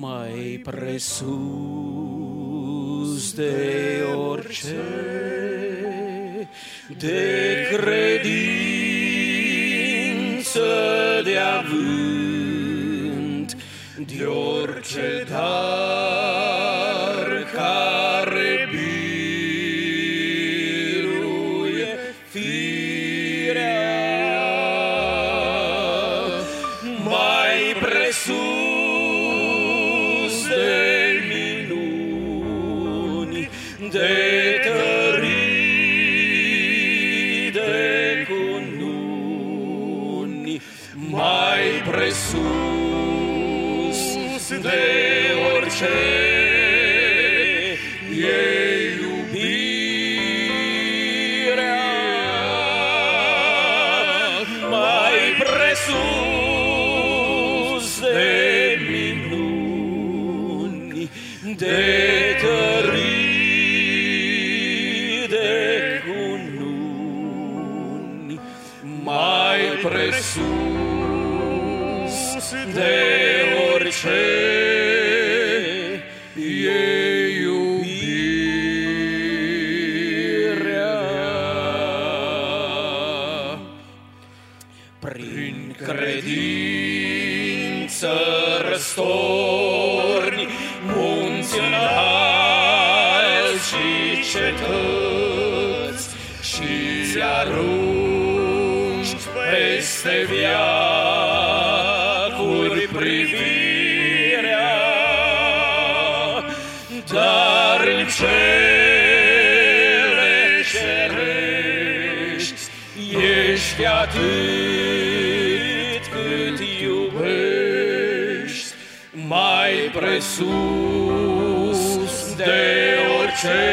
mai presus de orice, de credință, de avânt, de orice dar care biruie firea, mai presus de minuni, de tării, de cununi, mai presus de orice e iubirea, mai presus de minuni, de tării, de cununi, mai presus de orice e iubirea. Prin credință răstorni munți înalți și cetăți și-ți arunci peste veacuri privirea, dar în cele cerești ești atât cât iubești, mai presus de orice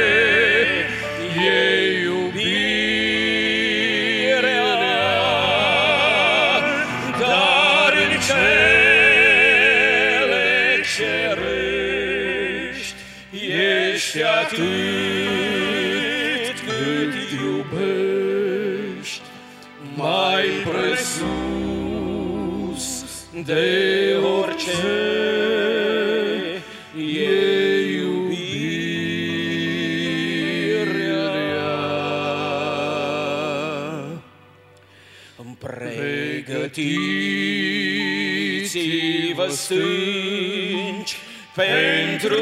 e iubirea, dar în cele cerești ești atât cât iubești, mai presus de orice e iubirea. Pregătiți-vă stânci pentru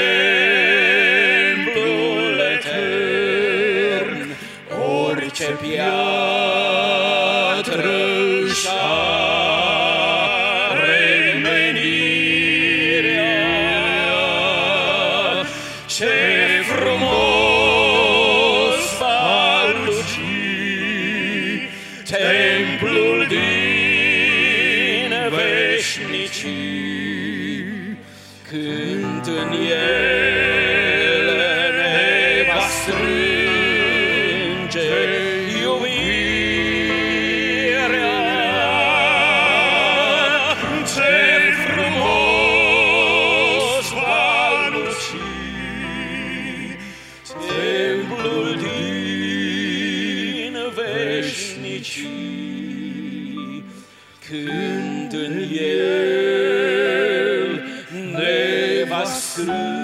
templul etern, orice piatră își are menirea. Ce frumos va luci templul din veșnicii, când în el ne va strânge iubirea. Ce frumos va luci templul din veșnicii, când în el ne va strânge